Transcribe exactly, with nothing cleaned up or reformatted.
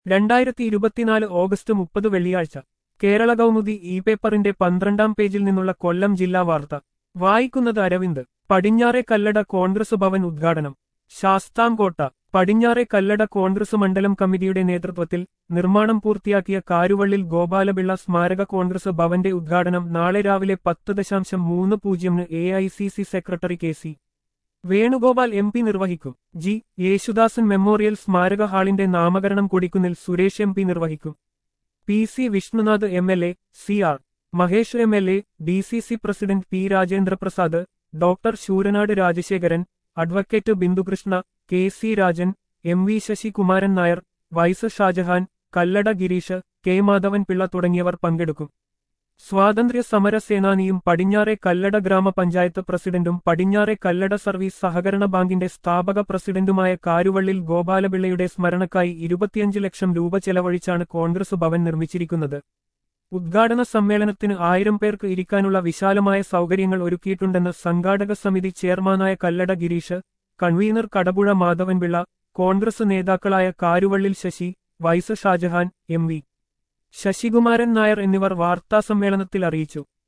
രണ്ടായിരത്തി ഇരുപത്തിനാല് ഓഗസ്റ്റ് മുപ്പത് വെള്ളിയാഴ്ച കേരള കൗമുദി ഇ പേപ്പറിന്റെ പന്ത്രണ്ടാം പേജിൽ നിന്നുള്ള കൊല്ലം ജില്ലാ വാർത്ത വായിക്കുന്നത് അരവിന്ദ്. പടിഞ്ഞാറെ കല്ലട കോൺഗ്രസ് ഭവൻ ഉദ്ഘാടനം. ശാസ്താംകോട്ട. പടിഞ്ഞാറെ കല്ലട കോൺഗ്രസ് മണ്ഡലം കമ്മിറ്റിയുടെ നേതൃത്വത്തിൽ നിർമ്മാണം പൂർത്തിയാക്കിയ കാരുവള്ളിൽ ഗോപാലപിള്ള സ്മാരക കോൺഗ്രസ് ഭവന്റെ ഉദ്ഘാടനം നാളെ രാവിലെ പത്ത് ദശാംശം മൂന്ന് പൂജ്യമിന് A I C C secretary K C Venugopal M P നിർവഹിക്കും. ജി യേശുദാസൻ മെമ്മോറിയൽ സ്മാരക ഹാളിന്റെ നാമകരണം കൊടിക്കുന്നിൽ സുരേഷ് എം പി നിർവഹിക്കും. P C Vishnunath M L A, C R Mahesh M L A, D C C president P Rajendraprasad, doctor Sooranad Rajasekharan, advocate Bindukrishna, K C Rajan, M V Sasikumaran Nair, vice Shajahan, Kallada Gireesh, K Madhavan Pillai തുടങ്ങിയവർ പങ്കെടുക്കും. സ്വാതന്ത്ര്യ സമര സേനാനിയും പടിഞ്ഞാറെ കല്ലട ഗ്രാമപഞ്ചായത്ത് പ്രസിഡന്റും പടിഞ്ഞാറെ കല്ലട സർവീസ് സഹകരണ ബാങ്കിന്റെ സ്ഥാപക പ്രസിഡന്റുമായ കാരുവള്ളിൽ ഗോപാലപിള്ളയുടെ സ്മരണക്കായി ഇരുപത്തിയഞ്ച് ലക്ഷം രൂപ ചെലവഴിച്ചാണ് കോൺഗ്രസ് ഭവൻ നിർമ്മിച്ചിരിക്കുന്നത്. ഉദ്ഘാടന സമ്മേളനത്തിന് ആയിരം പേർക്ക് ഇരിക്കാനുള്ള വിശാലമായ സൗകര്യങ്ങൾ ഒരുക്കിയിട്ടുണ്ടെന്ന് സംഘാടക സമിതി ചെയർമാനായ കല്ലട ഗിരീഷ്, കൺവീനർ കടപുഴ മാധവൻപിള്ള, കോൺഗ്രസ് നേതാക്കളായ Karuvallil Sasi, vice Shajahan, M V Sasikumaran Nair എന്നിവർ വാർത്താസമ്മേളനത്തിൽ അറിയിച്ചു.